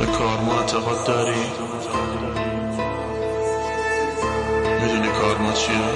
به کارما اعتقاد داری؟ میدونی کارما چیه؟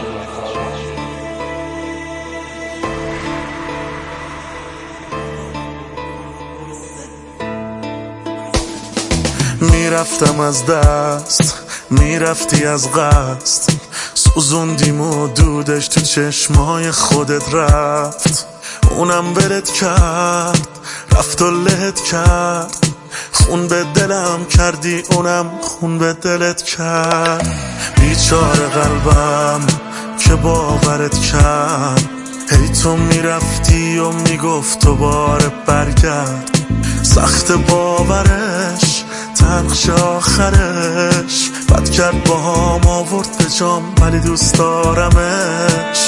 میرفتم از دست، میرفتی از قصد، سوزوندیم و دودش تو چشمای خودت رفت. اونم ولت کرد، رفت و لهت کرد، خون به دلم کردی، اونم خون به دلت کرد. بیچاره قلبم که باورت کرد، هی تو میرفتی و میگفت دوباره برگرد. سخت باورش، تلخش آخرش، بد کرد با هم آورد به جام، ولی دوست دارمش.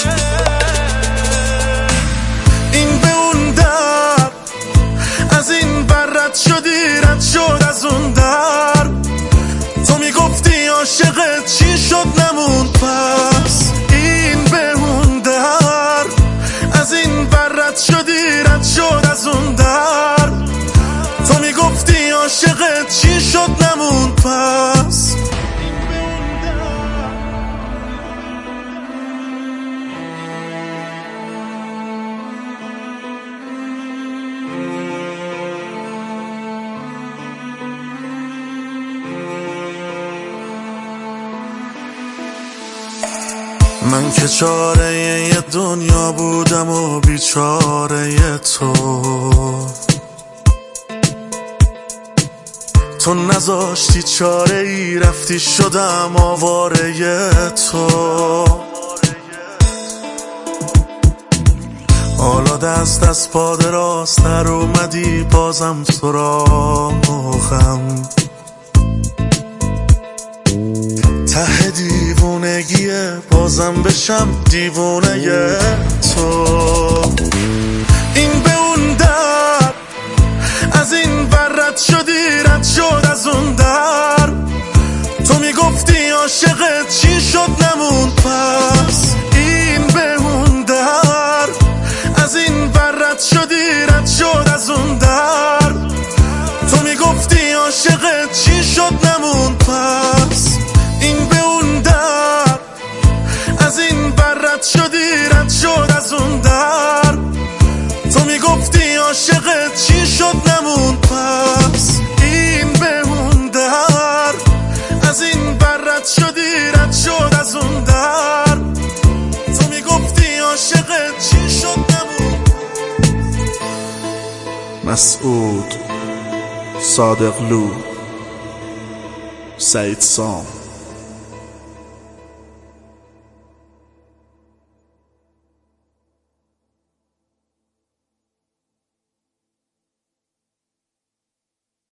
این به اون در، از این بر رد شدی، رد شد از اون در. تو میگفتی عاشقت، چی شد نموند پس؟ این به اون در، از این بر رد شدی، رد شد از اون در. تو میگفتی عاشقت، چی شد نموند پس؟ من که چاره یه دنیا بودم و بیچاره تو نذاشتی چاره ای، رفتی شدم آواره تو. حالا دست از پا دراستر اومدی، بازم سراغم. ته دیوونگیه، بازم بشم دیوونه تو. این به اون در، از این بر رد شدی، رد شد از اون در. تو میگفتی عاشقت، چی شد نموند پس؟ این به اون در، از این بر رد شدی، رد شد از اون در. تو میگفتی عاشقت، چی شد نموند پس؟ این به اون در، از این بر رد شدی، رد شد از اون در. تو میگفتی عاشقت، چی شد نموند پس؟ این به اون در، از این بر رد شدی، رد شد از اون در. تو میگفتی عاشقت، چی شد نموند. مسعود صادقلو، سعید سام.